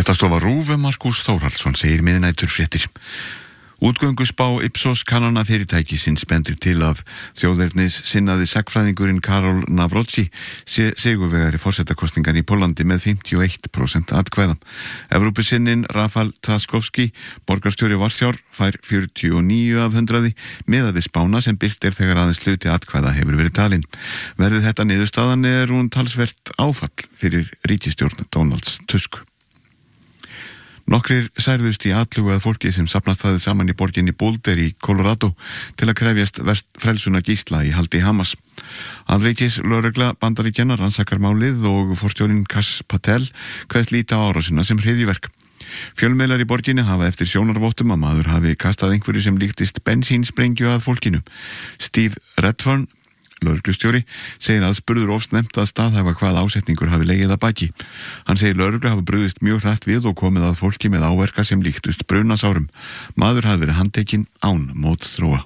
Fréttastofa RÚV Markús Þórhallsson segir miðnæturfréttir. Útgöngusspá Ipsos kannana fyrirtækisins bendir til að þjóðernis sinnaði sagnfræðingurinn Karol Nawrocki sé sigurvegari forsetakosningan í Póllandi með 51% atkvæða. Evrópusinnin Rafal Trzaskowski, borgarstjóri Varsjár, fær 49 af 100 miðað við spána sem birt þegar aðeins hluti atkvæða hefur verið talin. Verði þetta niðurstaðan hún talsvert áfall fyrir ríkisstjórn Donalds Tusk. Nokkrir særðust í atlugu að fólki sem safnast hafði saman í borginni Boulder í Colorado til að krefjast frelsuna gísla í haldi Hamas. Alríkislögregla Bandaríkjanna rannsakar málið og forstjórinn Kash Patel kveðst líta á árásina sem hryðjuverk. Fjölmiðlar í borginni hafa eftir sjónarvottum að maður hafi kastað einhverju sem líktist bensínsprengju að fólkinu. Steve Redfern, lögreglustjóri, segir að spurður ofsnefnt að staðhæfa hvað ásetningur hafi legið að baki. Hann segir lögreglu hafa brugðist mjög hratt við og komið að fólki með áverka sem líktust brunasárum. Maður hafi verið handtekinn án mótþróa.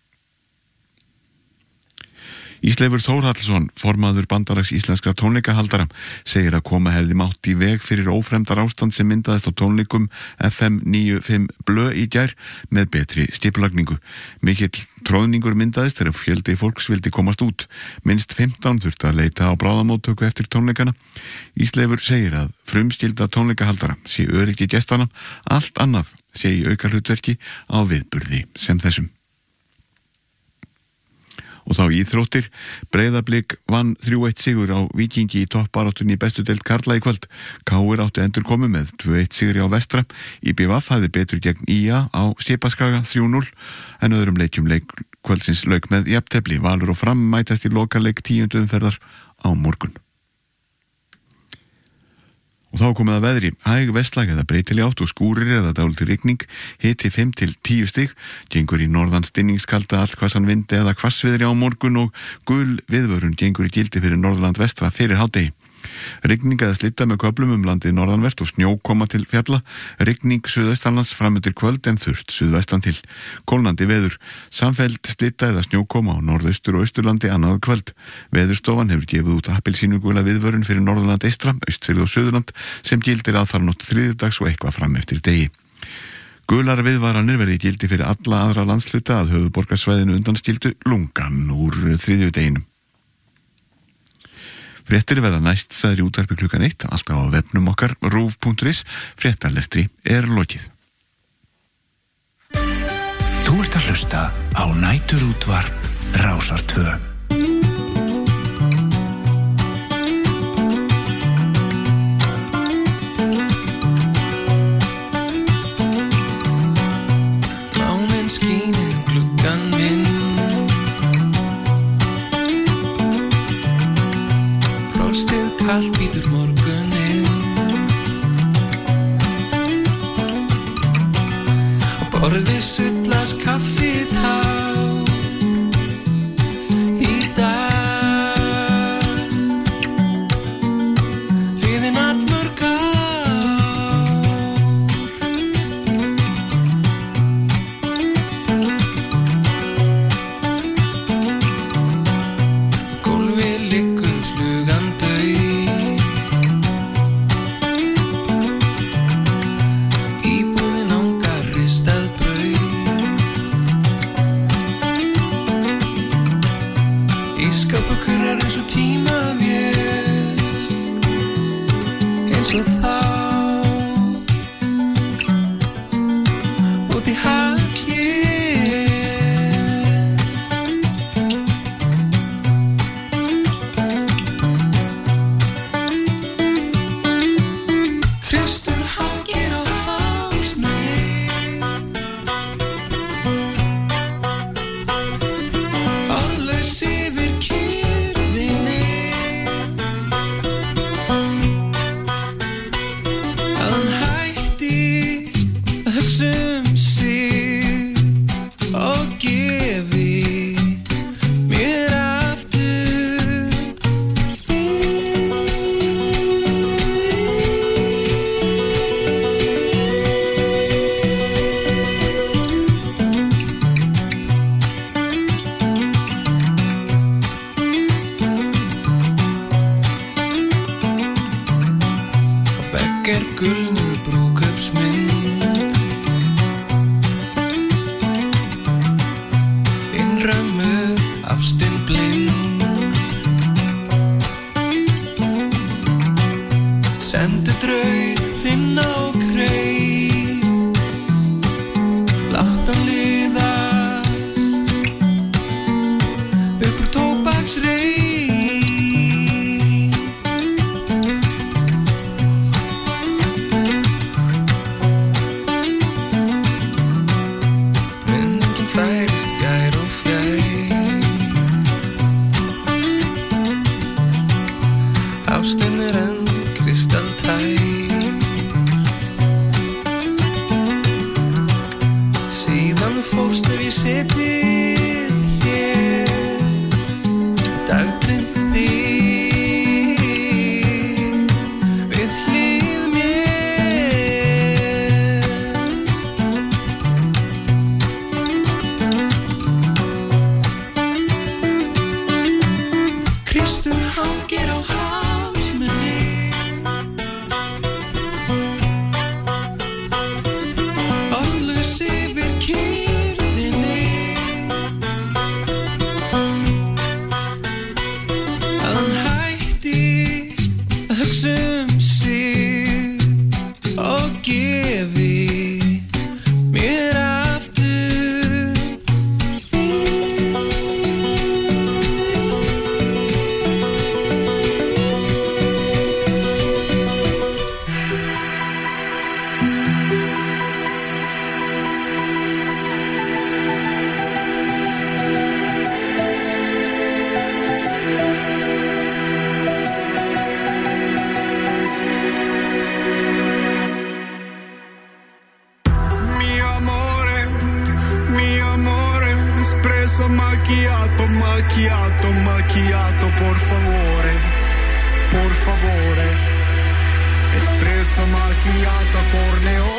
Ísleifur Þórhallsson, formaður bandalags íslenskra tónleikahaldara, segir að koma hefði mátt í veg fyrir ófremdar ástand sem myndaðist á tónleikum FM 95 Blö í gær með betri skipulagningu. Mikill tróðningur myndaðist þegar fjöldi fólks vildi komast út. Minnst 15 þurfti að leita á bráðamóttöku eftir tónleikana. Ísleifur segir að frumskylda tónleikahaldara sé öryggi gestana, allt annað sé í aukahlutverki á viðburði sem þessum. Og þá íþróttir, Breiðablik vann 3-1 sigur á Víkingi í toppbaráttunni í bestu deild karla í kvöld. KR áttu endurkomu með 2-1 sigri á Vestra. IBVF hafði betur gegn IA á Skipaskaga 3-0 en öðrum leikjum kvöldsins lauk með jafntefli. Valur og Fram mætast í lokaleik 10. umferðar á morgun. Og þá komið að veðri, hæg vestlæg eða breytileg átt og skúrir eða dálítil rigning, hiti 5 til 10 stig, gengur í norðan stinningskalda allhvassan vindi eða hvassviðri á morgun og gul viðvörun gengur í gildi fyrir Norðurland vestra fyrir hádegi. Rigning eða slitta með köflum landið norðanvert og snjó koma til fjalla, rigning suðaustanlands framundir kvöld en þurrt suðvestan til. Kólnandi veður, samfelld slitta eða snjó koma á norðaustur og austurlandi annað kvöld. Veðurstofan hefur gefið út appelsínugula viðvörun fyrir Norðurland eystra, Austfirði og Suðurland sem gildir aðfaranótt þriðjudags og eitthvað fram eftir degi. Gular viðvaranir verði gildi fyrir alla aðra landshluta að höfuðborgarsvæðinu undanskildu lungan úr þriðjudeginum. Fréttir verða næst sagðir í útvarpi klukkan 1, alltaf á vefnum okkar ruv.is. Fréttarlestri lokið. Þú ert að hlusta á næturútvarp Rásar 2. Mánin skín inn gluggann minn, frostið kalt bítur morguninn og borðið sullast kaffitá í dag. Liðin allmörg ár, gólfið liggur flugan dauð, íbúðin angar ristað brauð, ísskápur er eins og tímavél, eins og þá út í haglél. Kristur hangir á hálsmeni, orðlaus yfir kyrrðinni, að hann hættir að hugsa sig og gefi mér aftur og begg gulnuð espresso macchiato, macchiato, macchiato, por favore, por favore. Espresso macchiato por neon.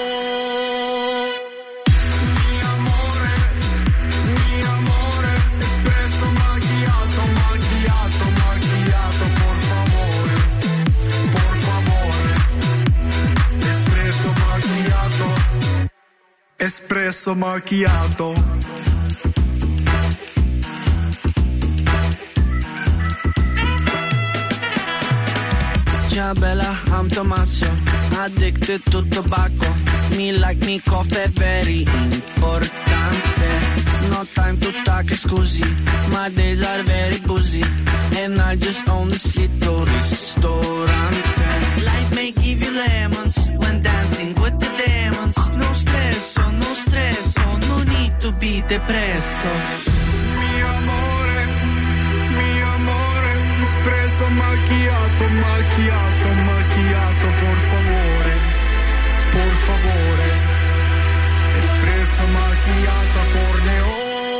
Mi amore, espresso macchiato, macchiato, macchiato, por favore, por favore. Espresso macchiato, espresso macchiato. Ciao bella, I'm Tommaso, addicted to tobacco. Me like me coffee, very importante. No time to talk, scusi, my days are very busy. And I just own this little ristorante. Life may give you lemons when dancing with the demons. No stress, no need to be depresso. Mi amore, espresso macchiato, macchiato, macchiato, por favore, por favore. Espresso macchiato por neon.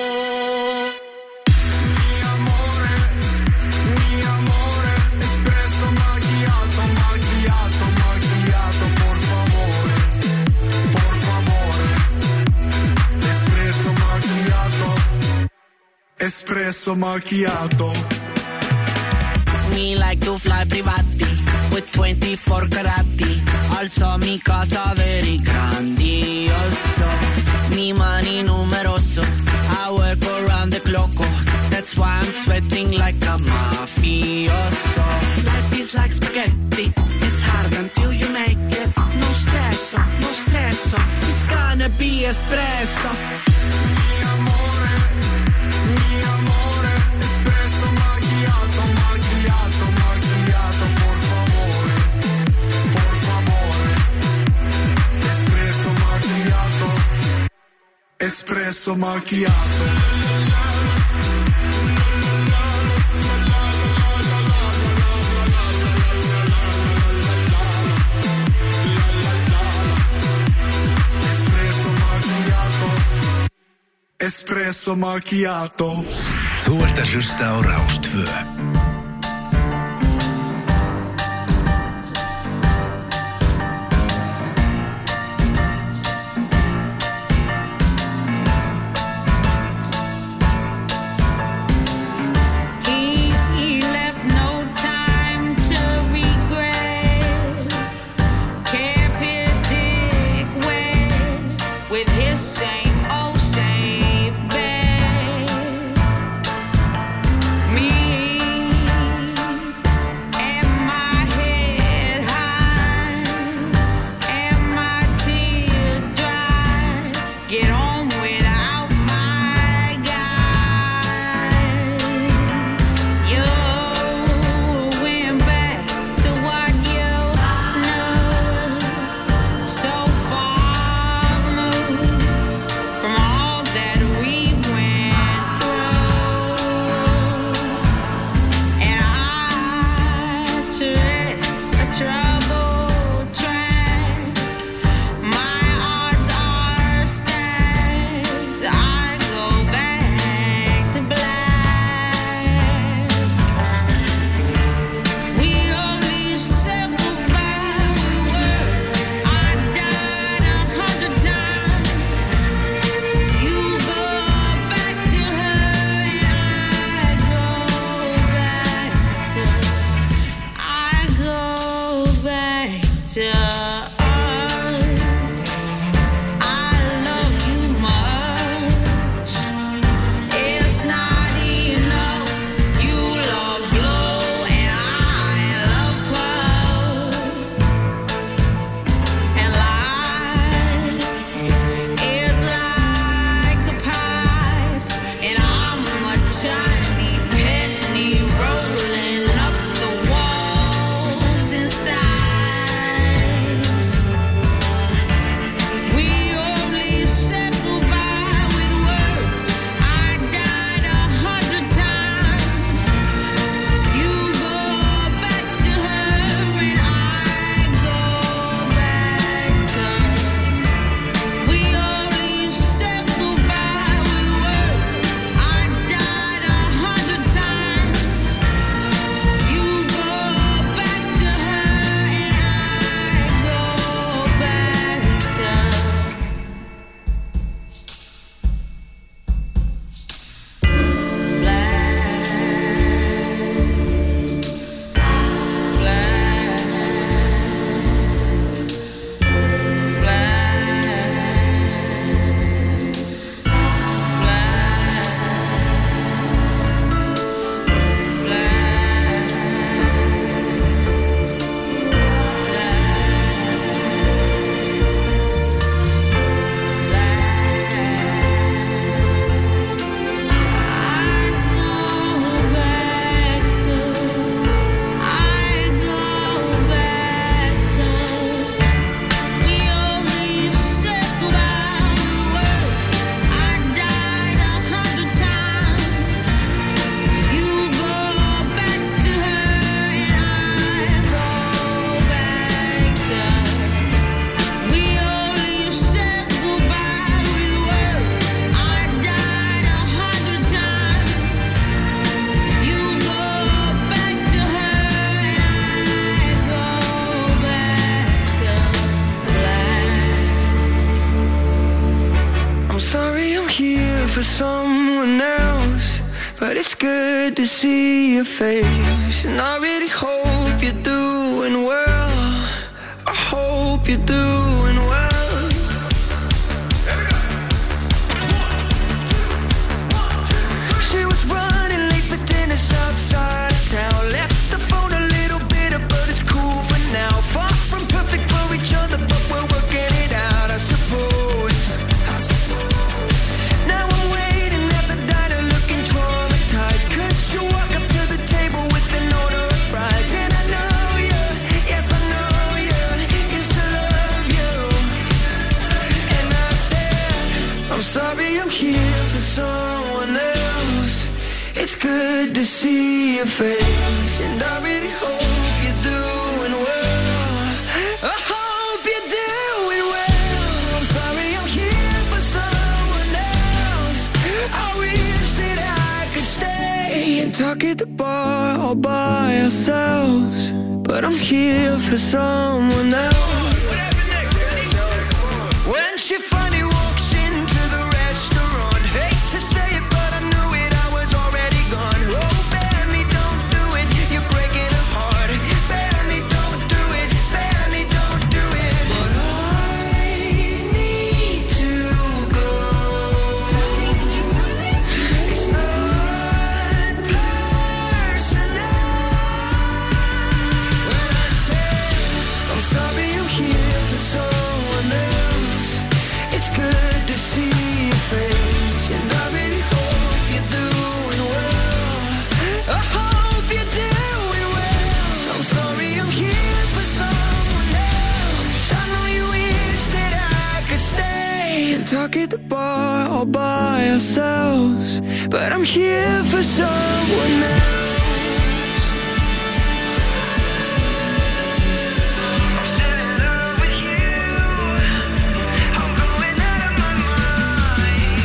Mi amore, espresso macchiato, macchiato, macchiato, por favore, por favore. Espresso macchiato, espresso macchiato. Me like to fly privati with 24 carati. Also mi casa very grandioso. Mi money numeroso. I work around the clock. That's why I'm sweating like a mafioso. Life is like spaghetti. It's hard until you make it. No stress, no stress. It's gonna be espresso. Mi amore, espresso macchiato, macchiato, macchiato, por favore, por favore. Espresso macchiato, espresso macchiato. Espresso macchiato. Þú ert að hlusta á Rás 2. for someone else, but it's good to see your face. And I really hope you're doing well. I hope you're doing well. She was running late for dinner south side of town. Left the phone a little bitter, but it's cool for now. Far from perfect for each other, but we're working it out, I suppose. Now I'm waiting at the diner looking traumatized, 'cause you walk up to the table with an order of fries. And I know you, yes I know you, used to love you. And I said, I'm sorry I'm here for someone else. It's good to see your face, and I really hope you're doing well. I hope you're doing well. I'm sorry I'm here for someone else. I wish that I could stay and talk at the bar all by ourselves, but I'm here for someone else. When she finally walks into the restaurant, hate to say it, but I knew it, I was already gone. Oh, Benny, don't do it, you're breaking her heart. Benny, don't do it, Benny, don't do it. But I need to go. It's not personal. When I say I'm sorry I'm here for someone else, it's good to see your face, and I really hope you're doing well. I hope you're doing well. I'm sorry I'm here for someone else. I know you wish that I could stay and talk at the bar all by ourselves, but I'm here for someone else. I'm still in love with you. I'm going out of my mind.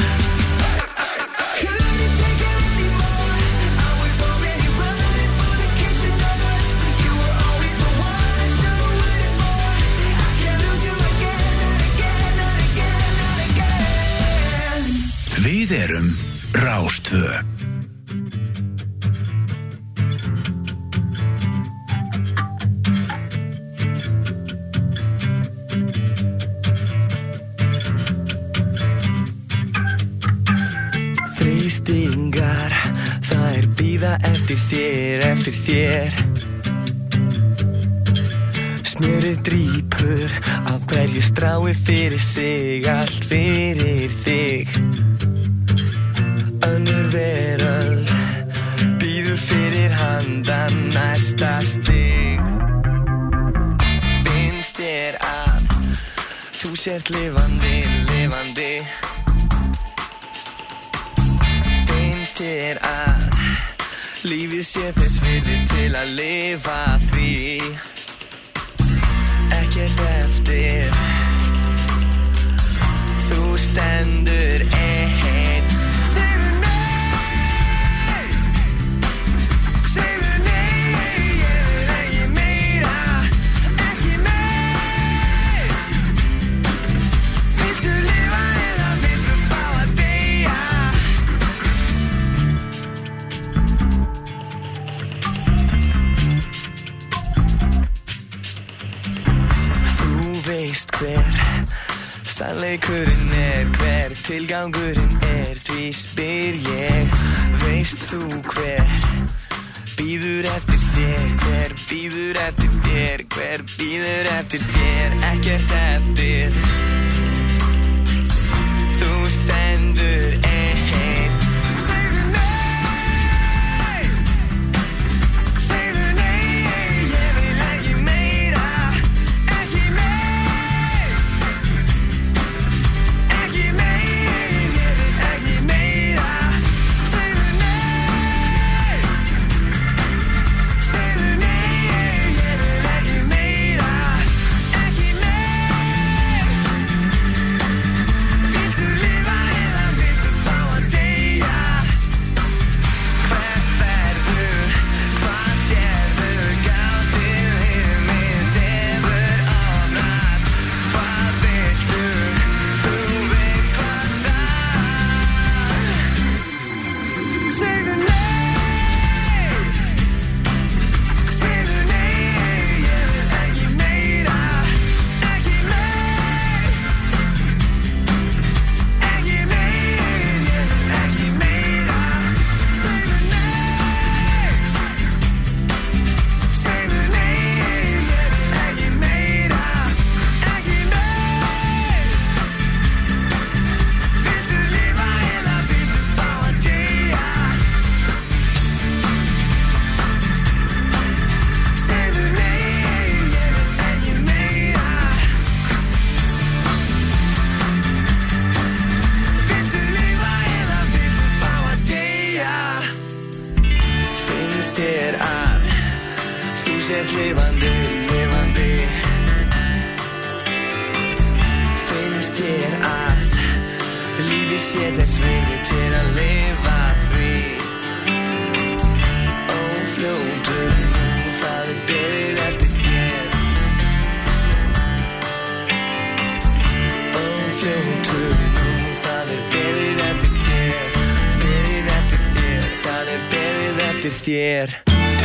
Couldn't take it anymore. I was already running for the kitchen doors. You were always the one I should've waited for. I can't lose you again, not again, not again, not again. Við erum Rástvö. Þrýstingar, þær bíða eftir þér. Smjörið drýpur, af hverju strái fyrir sig, allt fyrir þig. Önnur veröld, bíður fyrir handan næsta stig. Finnst þér að þú sért lifandi? Finnst þér að lífið sé þess virði til að lifa því? Ekkert eftir, þú stendur einn. Segðu nei, segðu nei, ég vil ekki meira, ekki meir. Viltu lifa eða viltu fá að deyja? Þú veist hver sannleikurinn hver tilgangurinn því spyr ég. Veist þú hver bíður eftir þér, hver bíður eftir þér, hver bíður eftir þér, ekkert eftir. Þú stendur einn. Segðu nei, segðu nei, ég vil ekki meira, ekki meir. Ekki meir, ég vil ekki meira. Segðu nei, segðu nei, ég vil ekki meira, ekki meir. ert lifandi, lifandi. Finnst þér að lífið sé þess virði til að lifa því? Ófljótur nú, það beðið eftir þér. Ófljótur nú, það beðið eftir þér. Beðið eftir þér, það beðið eftir þér.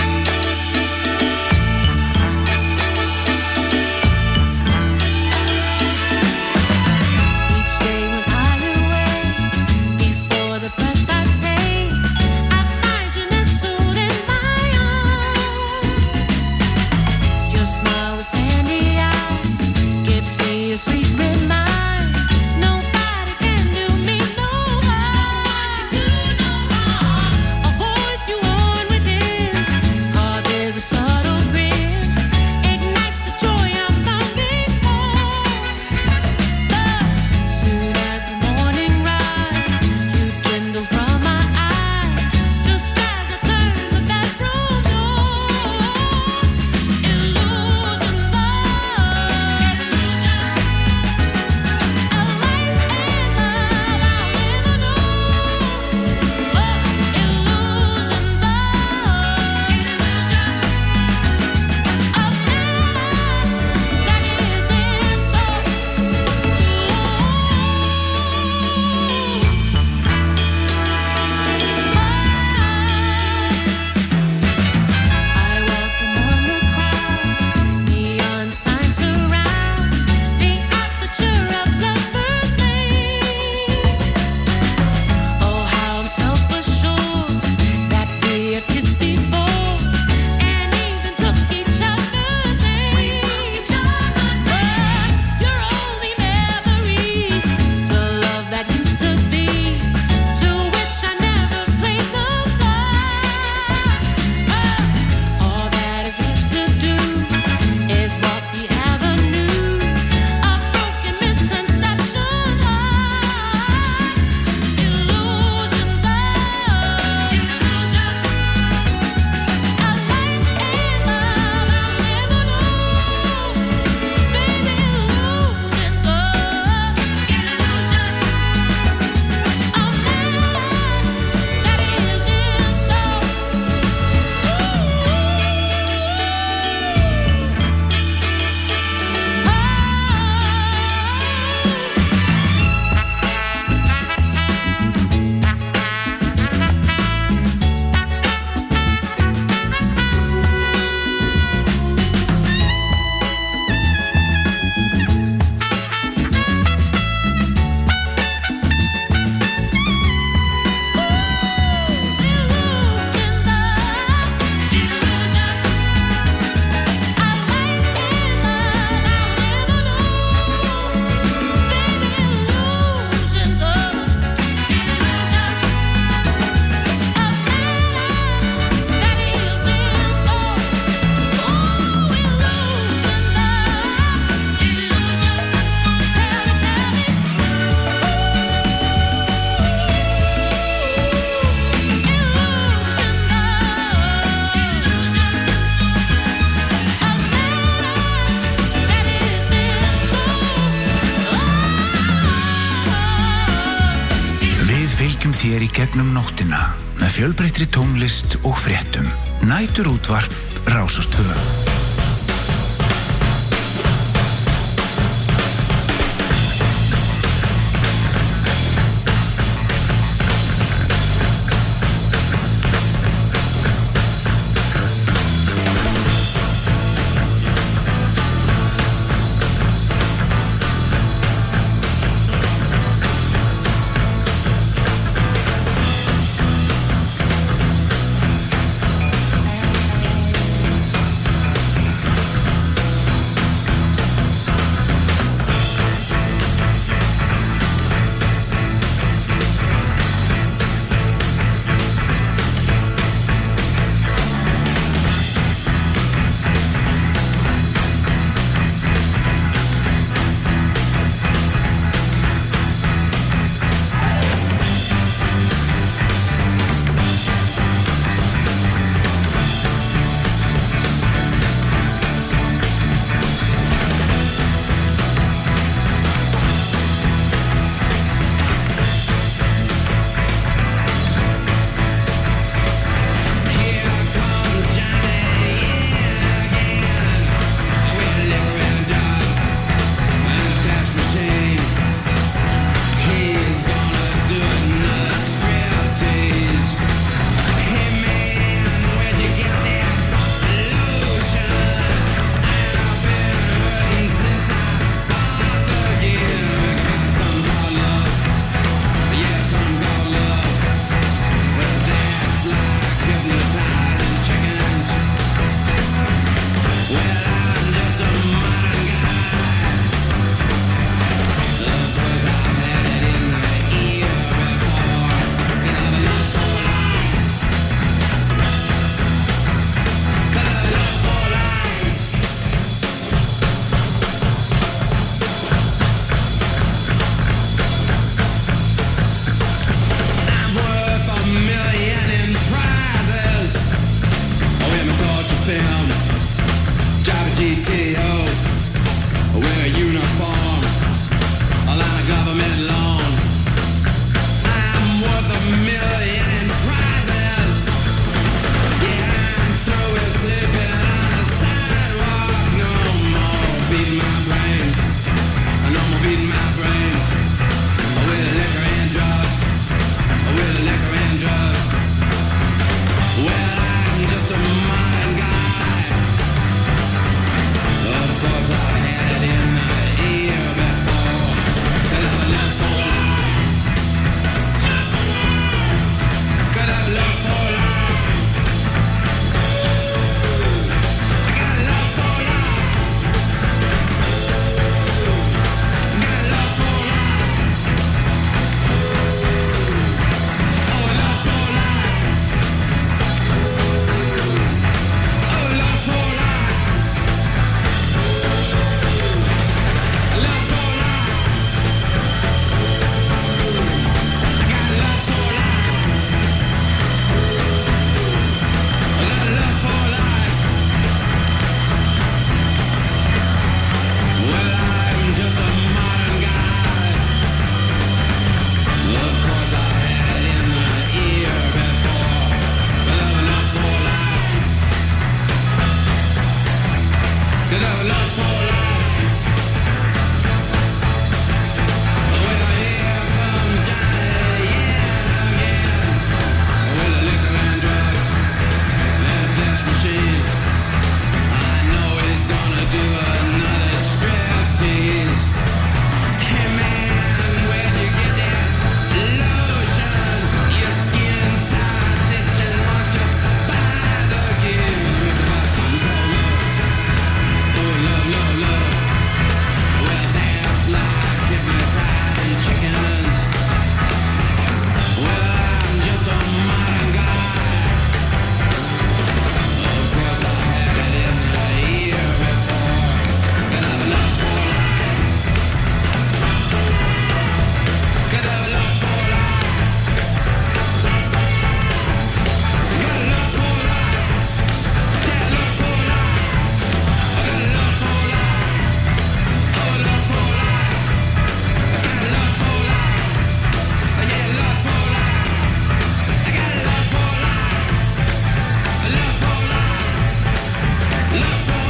Þér í gegnum nóttina með fjölbreyttri tónlist og fréttum. Næturútvarp Rásar 2. chickens. Well, I'm just a modern guy. Of course, I had it in the year before, and I've lost for life. 'Cause I've lost for life. Got lost for life. Yeah, lost for life. I got lost for life. Oh, lost for life. I got lost for life. Yeah, lost for life. I got lost for life. Lost for life. Lost for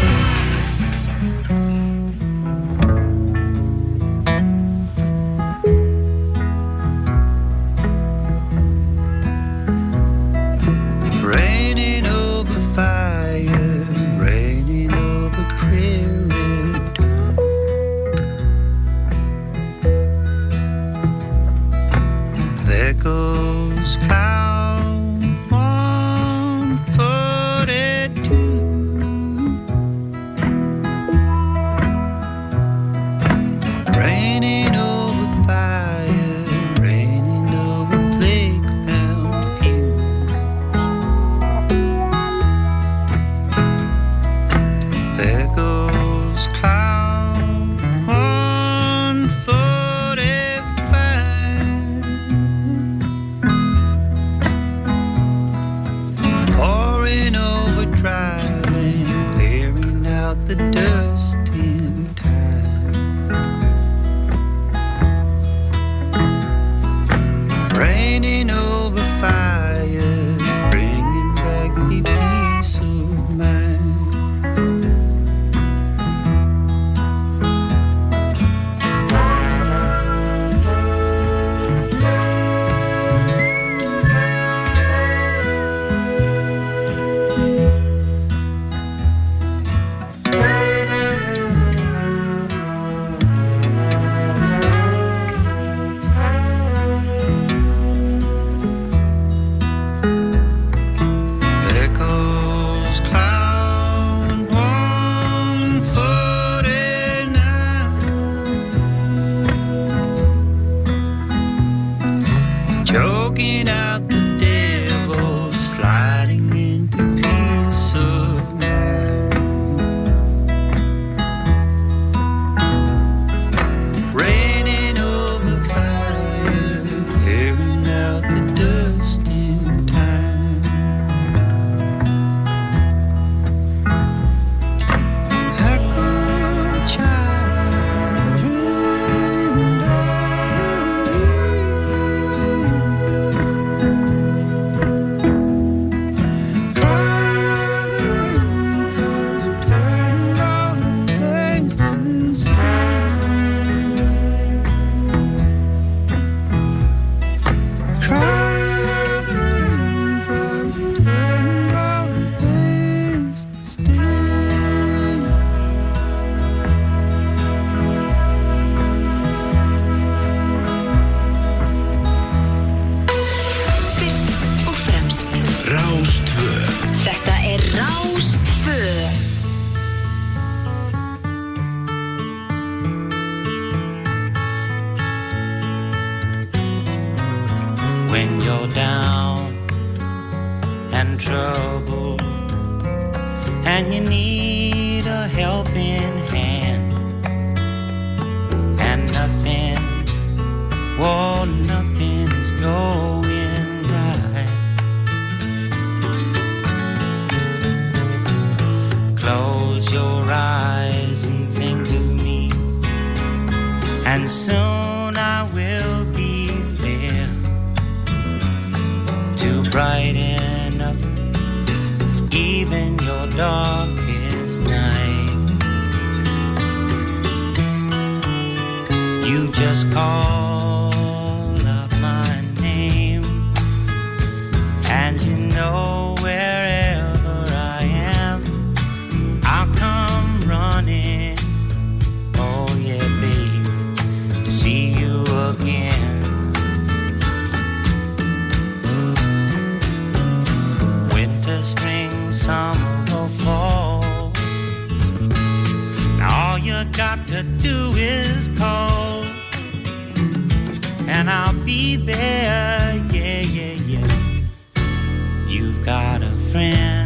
Raining over fire, raining over prairie dome. There goes cloud 142. Raining over fire, raining over plague-bound fields. There goes cloud 145, pouring over dry land, clearing out the dust in time. Raining over fire, bringing back the peace of mind. There goes cloud 149, choking out the devil, sliding into peace of mind. Raining over fire, clearing out the dust in time. Echo chimes ring Fyrst og fremst Rástvö. Þetta er Rástvö. when you're down and troubled and you need a helping hand and nothing, well, nothing is going right. Close your eyes and think of me, and soon I will be there to brighten up even your darkest night. You just call up my name, and you know wherever I am, I'll come running. Oh yeah, babe, to see you again. Winter, spring, summer or fall, now all you got to do is call. and I'll be there. Yeah, yeah, yeah. You've got a friend.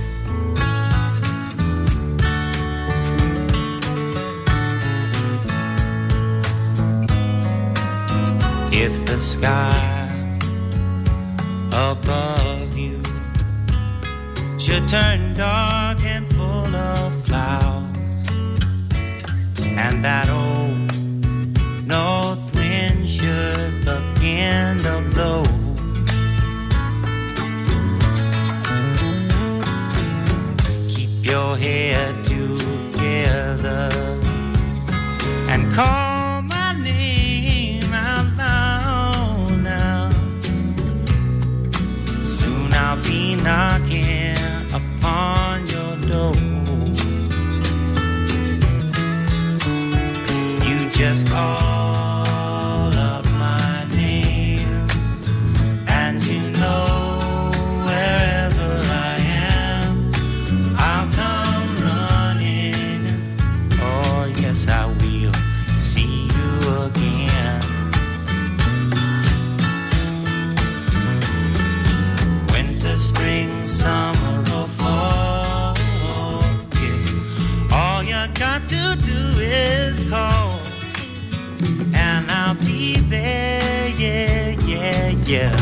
If the sky above you should turn dark and full of clouds, and that old north wind should begin to blow, keep your head together and call my name out loud now. Soon I'll be knocking upon your door. You just call up my name, and you know wherever I am, I'll come running. Oh yes, I will see you again. Winter, spring, summer, or fall, yeah. All you got to do is call, and I'll be there. Yeah, yeah, yeah.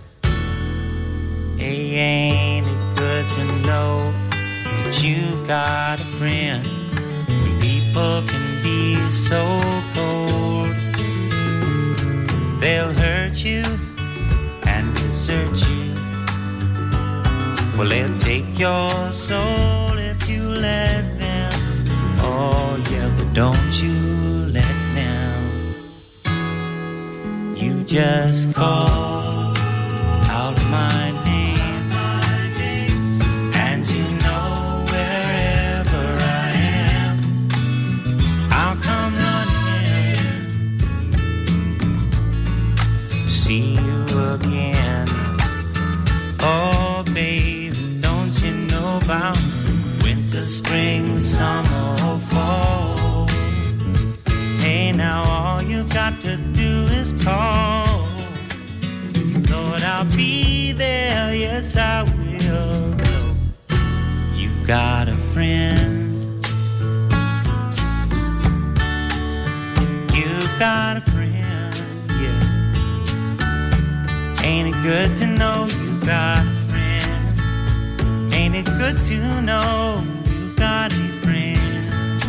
Hey, ain't it good to know that you've got a friend? People can be so cold. They'll hurt you and desert you. Well, they'll take your soul if you let them. Oh yeah, but don't you let them. You just call out my name, and you know wherever I am, I'll come running to see you again. Oh baby, don't you know about winter, spring, summer, or fall? Hey, now all you've got to do is call. Lord, I'll be there, yes I will. You've got a friend. You've got a friend, yeah. Ain't it good to know you've got a friend? Ain't it good to know you've got a friend?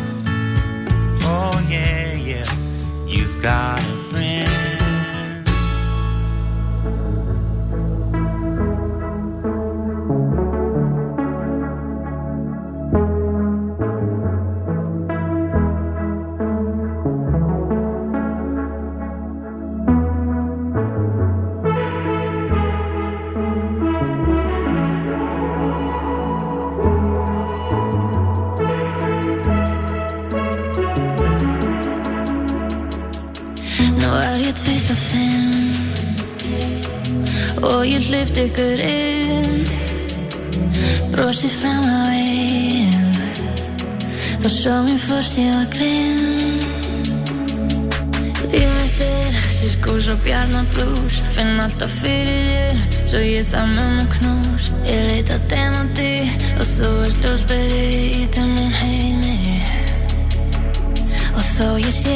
Oh yeah, yeah, you've got a friend. Ég 25 og ég hleypti ykkur inn, brosi fram á veginn, og svo mér fórst ég var grinn. Líf mitt sirkus og bjarnablús, finn alltaf fyrir þér, svo ég það mömmu knús. Ég leita demanti og þú ert ljósberi í þeim heimi, og þó ég sé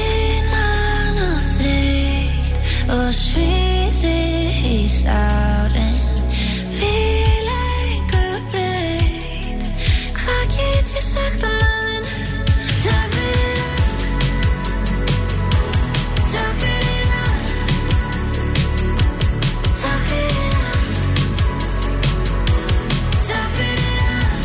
þreytt og sviði í sárin, vil einhver breytt. Hvað get ég sagt annað en takk fyrir allt, takk fyrir allt, takk fyrir allt, takk fyrir allt.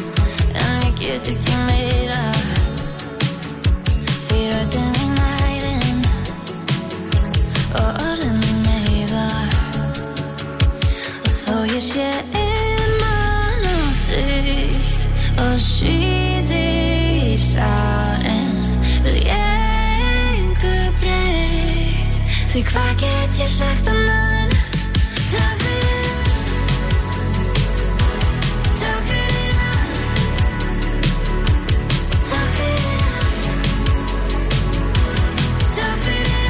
Get ekki meira, því röddin þín nærir Því hvað get ég sagt annað en takk fyrir allt. Takk fyrir allt. Takk fyrir allt. Takk fyrir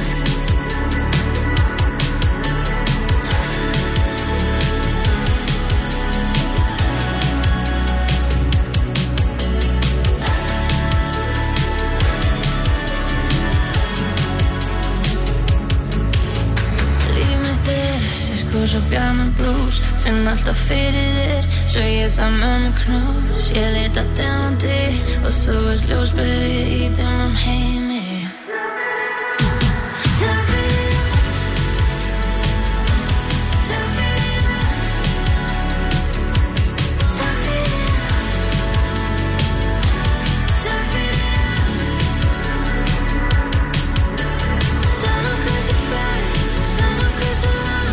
Svo piano blues, finn alltaf fyrir þér svo ég það með mig knús ég leita demandi og þú ert ljósberi í dimmum heimi Takk fyrir allt Takk fyrir allt Takk fyrir allt Takk fyrir allt Sama hvað þið fer, sama hversu langt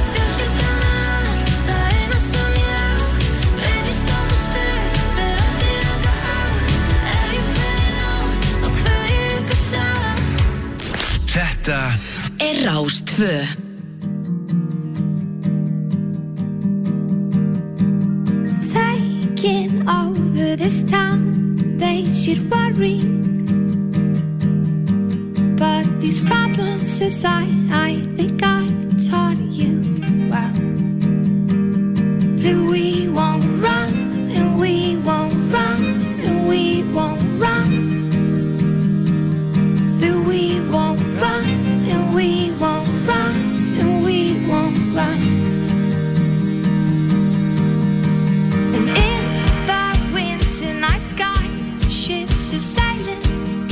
Þetta Rás 2. Taking over this town, they should worry. But these problems aside, I think I taught you well that we won't run, and we won't run, and we won't run. That we won't run, and we won't run, and we won't run. And in the winter night sky, ships are sailing,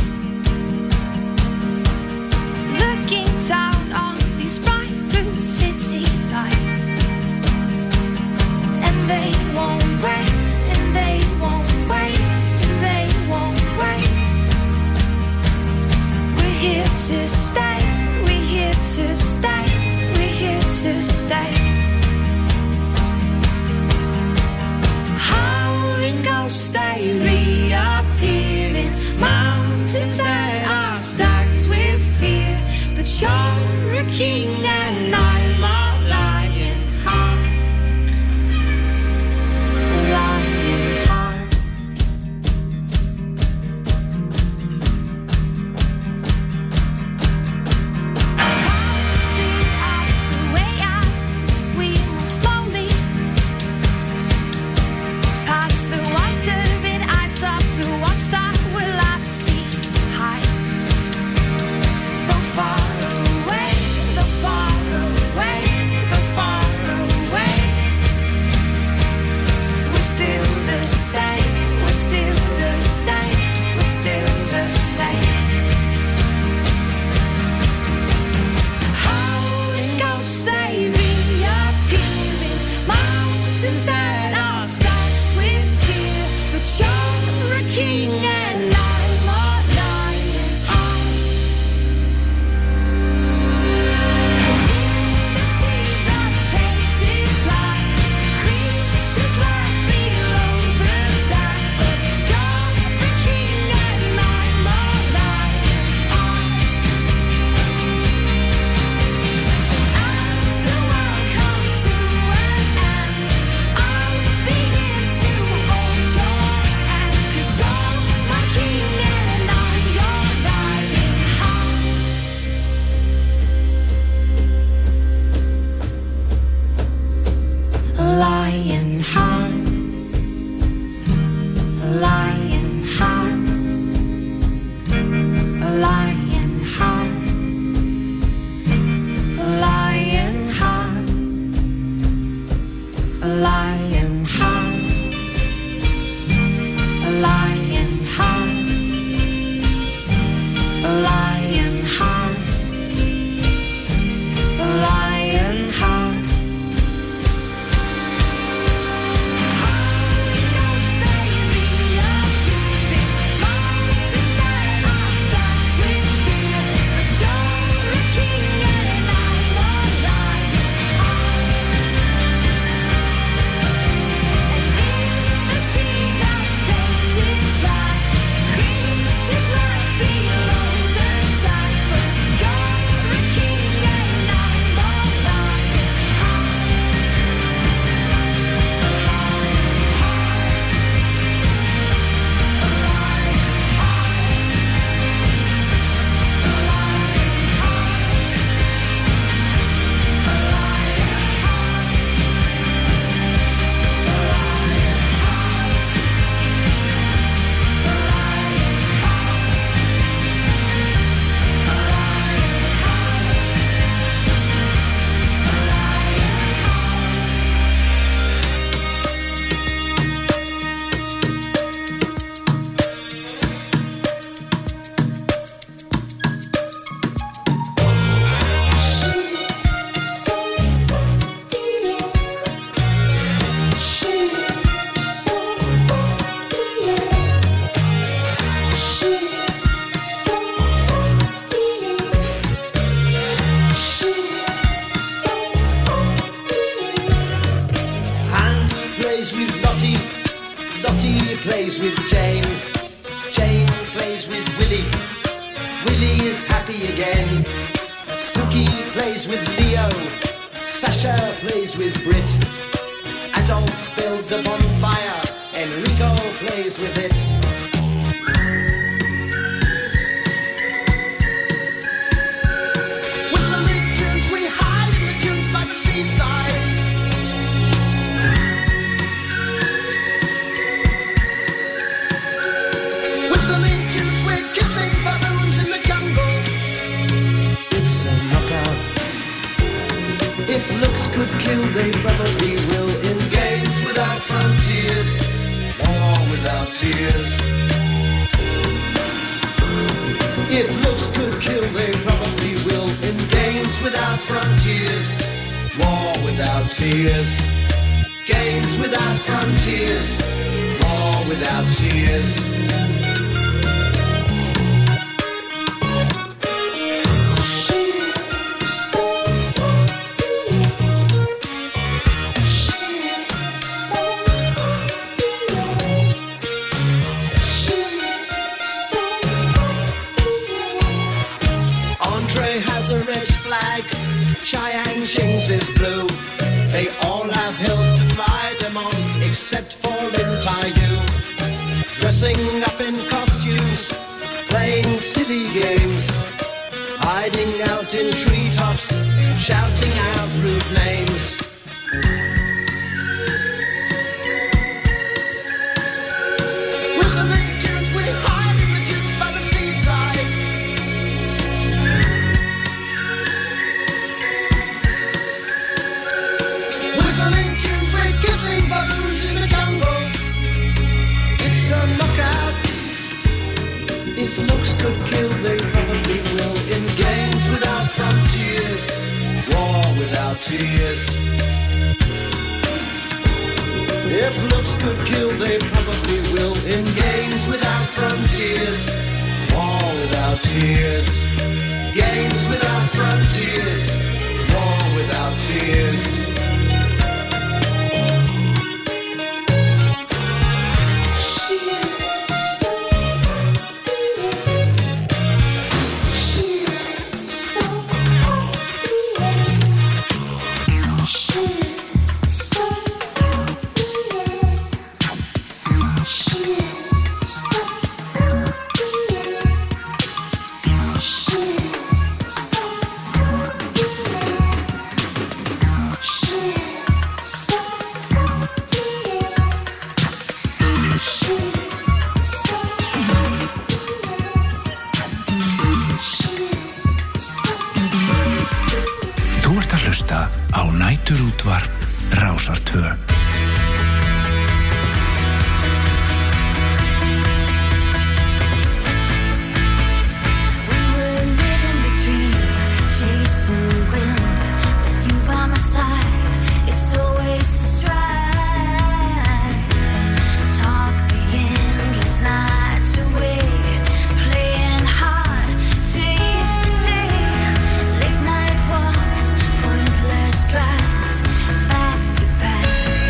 looking down on these bright blue city lights. And they won't wait, and they won't wait, and they won't wait. We're here to stay, we're here to stay, we're here to stay. Howling ghosts, they reappear in mountains that are stacked with fear. But you're a king and I'm a lion heart. A lion heart. happy again. Suki plays with Leo, Sasha plays with Brit. Adolf builds a bonfire, Enrico plays with it. Whistling tunes, we hide in the dunes by the seaside. Whistling tunes, we're kissing baboons in the jungle. It's a knockout. If looks could kill, they probably will. In games without frontiers, war without tears. If looks could kill, they probably will. In games without frontiers, war without tears. Games without frontiers, war without tears. Chiang's is blue. They all have hills to fly them on, except for Lin Taiyu. Dressing up in costumes, playing silly games, hiding out in treetops, shouting out rude names. Whistling tunes, we hide in the dunes by the seaside. Whistling tunes, we're kissing baboons in the jungle. It's a knockout. If looks could kill, they probably will. In games without frontiers, war without tears. If looks could kill, they probably will. In games without frontiers, war without tears. Games without frontiers, war without tears. Þú ert að hlusta á Næturútvarp Rásar 2. We were living the dream, chasing wind. With you by my side, it's always a stride. Talk the endless nights away, playing hard day after day. Late night walks, pointless drives, back to back.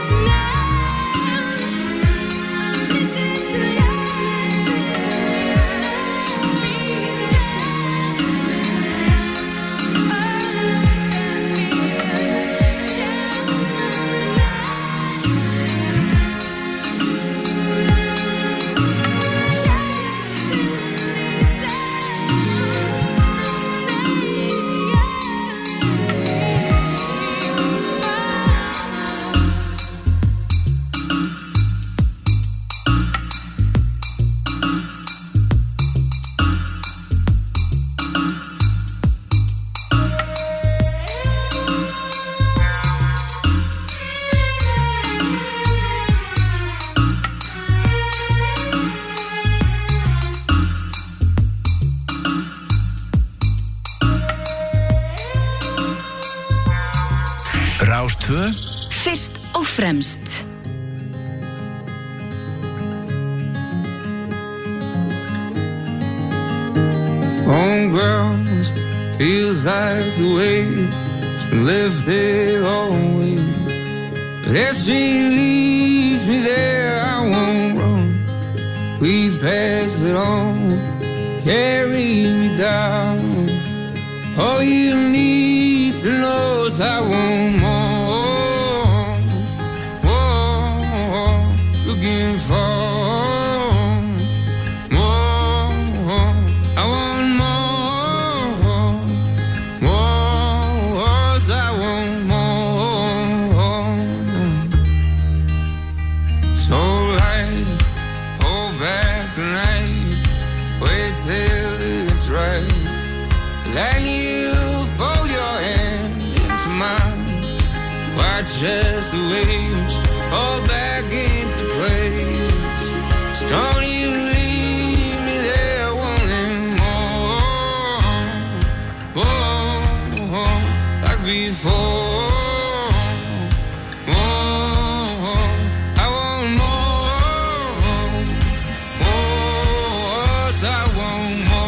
Rástvö Fyrst og fremst. Homeground feels like the weight's been lifted always. But if she leaves me there, I won't run. Please pass it on, carry me down. All you need to know is I want more, more, looking for more. I want more, more, I want more. So light, hold back tonight, wait till it's right. Then you fold your hand into mine. Watch as the waves fall back into place. So don't you leave me there wanting more, more, like before. More, I want more, more, I want more.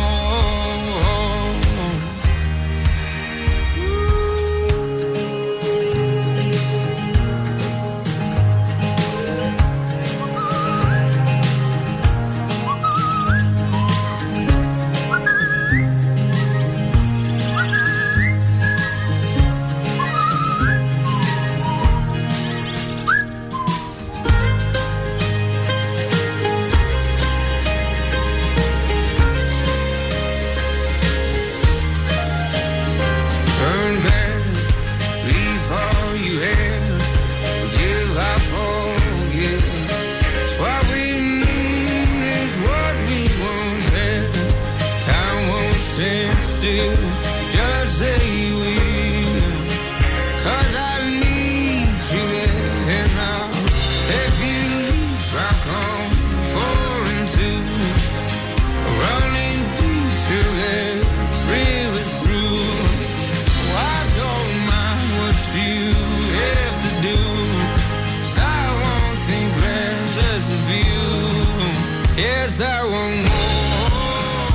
Turn back, leave all you had. Forgive, I forgive. It's what we need, is what we once had. Time won't stand still, just say you will. 'Cause I need you there now. If you leave, I come falling too, running deep till that river's through. I don't mind what you have to do, 'cause I won't think less just of you. Yes, I want more,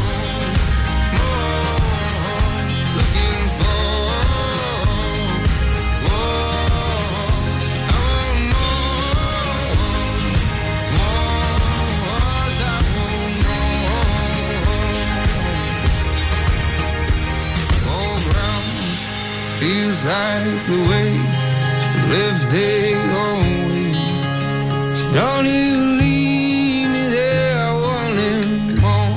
more, looking for more. I want more, more, I want more. All ground feels like the weight's been lifted always. So don't you leave me there wanting more.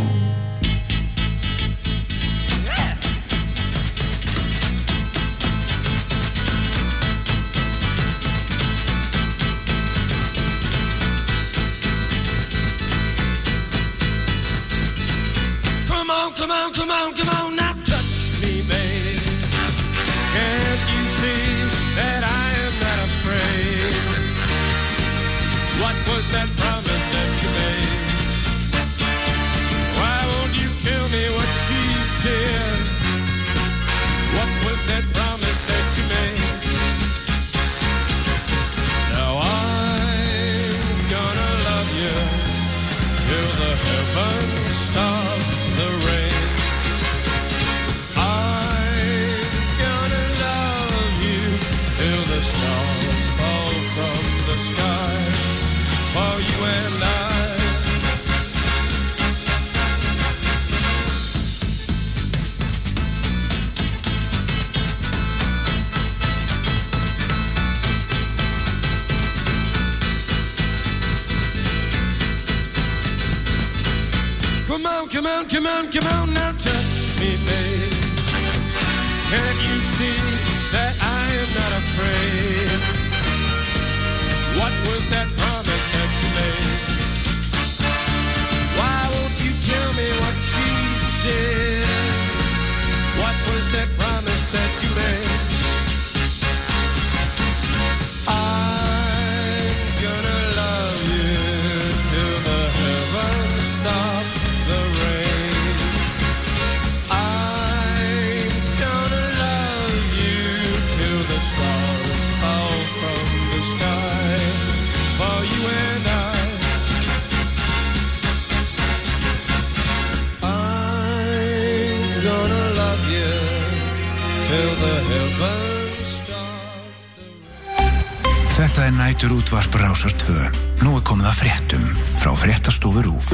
Come on, come on, come on, come on, now touch me, babe. Can't you see that I am not afraid? What was that promise that you made? Why won't you tell me what she said? What was that promise that you made? Now I'm gonna love you till the heavens stop the rain. on, now touch me, babe. Can't you see that I am not afraid? What was that promise that you made? Why won't you tell me what she said? What was that promise that you made? I'm gonna love you till the heavens stop the rain. I'm gonna love you till the stars fall from the sky for you and I. I'm gonna love you till the heavens stop the rain. Þetta næturútvarp Rásar 2. Nú komið að fréttum frá Fréttastofu RÚV.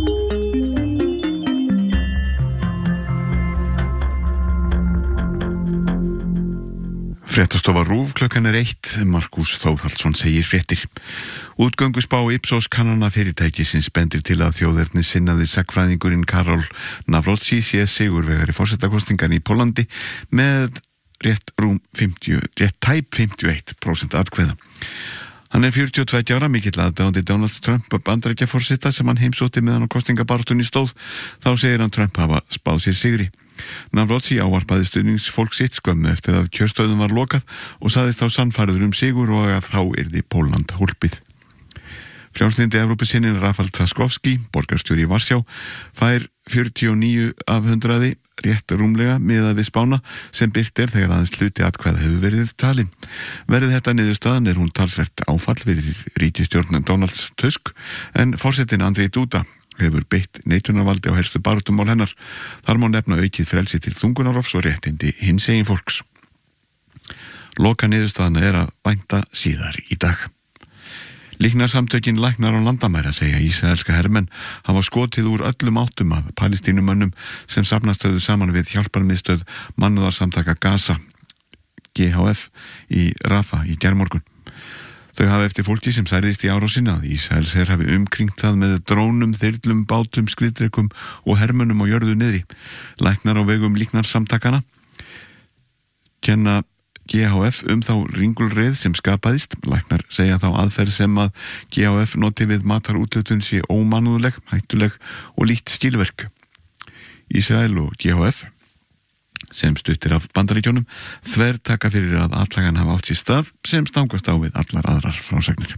Fréttastofa RÚV klukkan 1. Markús Þórhallsson segir fréttir. Útgönguspá Ipsos kannana fyrirtækisins bendir til að þjóðerni sinnaði sagnfræðingurinn Karol Nawrocki sé sigurvegari forsetakostingan í Pólandi með rétt tæp 51% atkvæða. Hann 42 ára, mikill aðdáandi Donald Trump Bandaríkjaforseta sem hann heimsótti meðan á kosningabaráttunni stóð. Þá segir hann Trump hafa spáð sér sigri. Nawrocki ávarpaði stuðningsfólk sitt skömmu eftir að kjörstöðum var lokað og sagðist þá sannfærður sigur og að þá yrði Pólland hólpið. Frjálslyndi Evrópusinnin Rafal Trzaskowski, borgarstjóri í Varsjá, fær 49 af 100 rétt rúmlega miðað við spána sem birt þegar aðeins hluti atkvæða hefur verið talin. Verið þetta niðurstaðan hún talsvert áfall fyrir ríkisstjórn Donalds Tusk en forsetinn Andrzej Duda hefur beitt neitunarvaldi á helstu baráttumál hennar. Þar má nefna aukið frelsi til þungunarrofs og réttindi hinsegin fólks. Loka niðurstaðan að vænta síðar í dag. Líknarsamtökin Læknar án landamæra segja ísraelska hermenn hafa skotið úr öllum áttum að palestínumönnum sem safnast höfðu saman við hjálparmiðstöð mannúðarsamtaka Gaza, GHF, í Rafa í gærmorgun. Þau hafa eftir fólki sem særðist í árásinni að Ísraelsher hafi umkringt það með drónum, þyrlum, bátum, skriðdrekum og hermönnum á jörðu niðri. Læknar á vegum líknarsamtakana kenna GHF þá ringulreið sem skapaðist. Læknar segja þá aðferð sem að GHF noti við matarúthlutun sé ómannúðleg, hættuleg og lítt skilverk. Ísrael og GHF, sem stuttir af Bandaríkjónum, þvertaka fyrir að atlagan hafa átt sér stað sem stangast á við allar aðrar frásagnir.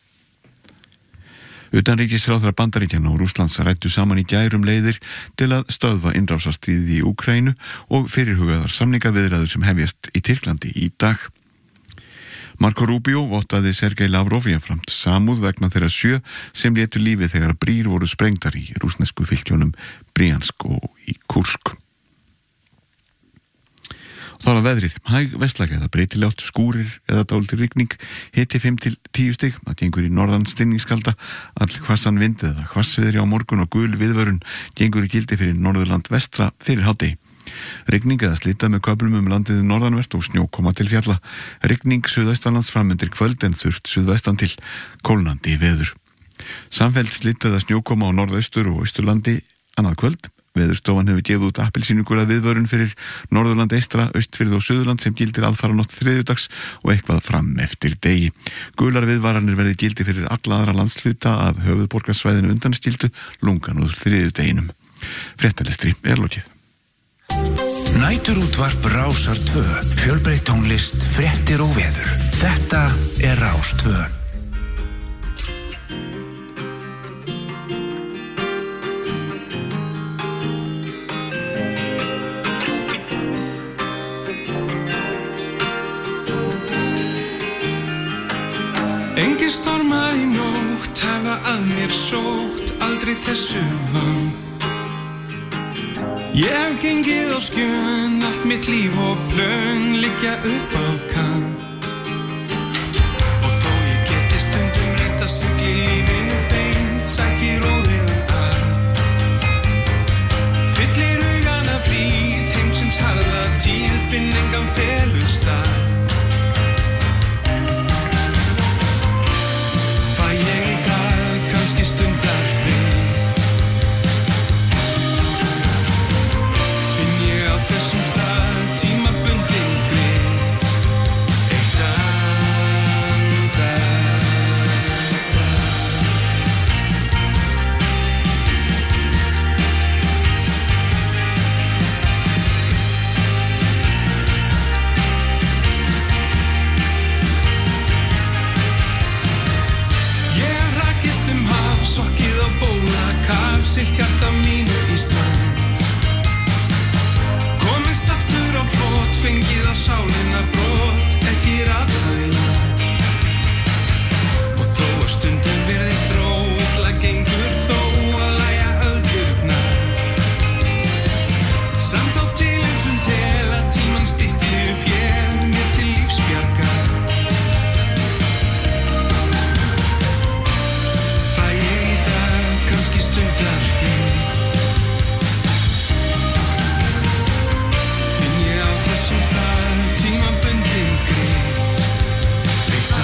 Utanríkisráðherra Bandaríkjanna og Rússlands ræddu saman í gær leiðir til að stöðva innrásarstríðið í Úkraínu og fyrirhugaðar samningaviðræður sem hefjast í Tyrklandi í dag. Marco Rubio vottaði Sergei Lavrov jafnframt samúð vegna þeirra 7 sem létu lífið þegar brýr voru sprengdar í rússnesku fylkjónum Bryansk og í Kursk. Þá að veðrið, hæg vestlæg eða breytilegátt, skúrir eða dálítil rigning, hiti 5 til 10 stig, það gengur í norðan stinningskalda, all hvassan vind eða hvassviðri á morgun og gul viðvörun gengur í gildi fyrir Norðurland vestra fyrir hádegi. Rigning eða slita með köflum landið norðanvert og snjókoma til fjalla. Rigning suðaustanlands framundir kvöld en þurrt suðvestan til, kólnandi veður. Samfelld slita eða snjókoma á norðaustur og austurlandi annað kvöld. Veðurstofan hefur gefið út appelsínugula viðvörun fyrir Norðurland eystra, Austfirði og Suðurland sem gildir aðfaranótt þriðjudags og eitthvað fram eftir degi. Gular viðvaranir verði gildi fyrir alla aðra landshluta að höfuðborgarsvæðinu undanskildu lungan úr þriðjudeginum. Fréttalestri lokið. Næturútvarp Rásar 2. Fjölbreytt tónlist, fréttir og veður. Þetta Rás 2. Engir stormar í nótt hafa að mér sótt aldrei þessu vang. Ég hef gengið á skjön, allt mitt líf og plön liggja upp á kant. Og þó ég geti stundum reynt að sigla í lífinu beint, sækir óreiðan að. Fyllir hugan af fríð, heimsins harða tíð, finn engan felustað. Fæ ég í dag kannski stundar frið. siglt hjarta mínu í strand. Komist aftur á flot, fengið á sálina brot, ekki rataði land. Og þó að stundum virðist ró, illa gengur þó að lægja öldurnar. Samt á tilhugsun tel að tímann stytti upp hér mér til lífsbjargar. Fæ ég í dag kannski stundarfrí, finn ég á þessum stað tímabundin grís. Eitt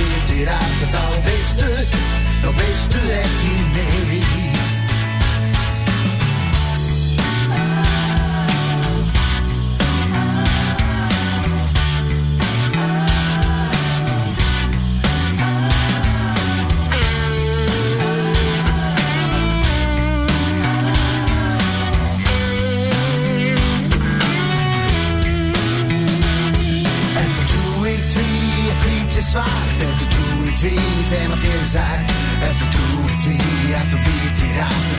þá veistu ekki neitt. exact. Every